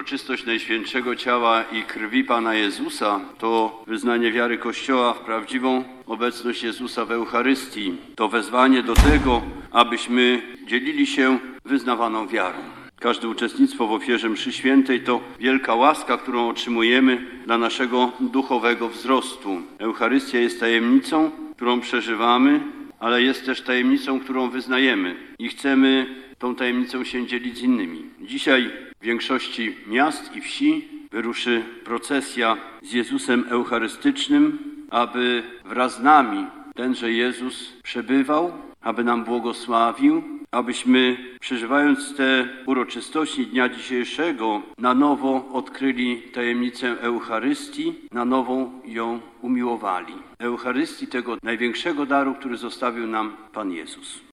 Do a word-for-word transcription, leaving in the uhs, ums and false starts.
Uroczystość Najświętszego Ciała i Krwi Pana Jezusa to wyznanie wiary Kościoła w prawdziwą obecność Jezusa w Eucharystii. To wezwanie do tego, abyśmy dzielili się wyznawaną wiarą. Każde uczestnictwo w ofierze mszy świętej to wielka łaska, którą otrzymujemy dla naszego duchowego wzrostu. Eucharystia jest tajemnicą, którą przeżywamy, ale jest też tajemnicą, którą wyznajemy i chcemy tą tajemnicą się dzielić z innymi. Dzisiaj w większości miast i wsi wyruszy procesja z Jezusem Eucharystycznym, aby wraz z nami tenże Jezus przebywał, aby nam błogosławił, abyśmy przeżywając te uroczystości dnia dzisiejszego na nowo odkryli tajemnicę Eucharystii, na nowo ją umiłowali. Eucharystii, tego największego daru, który zostawił nam Pan Jezus.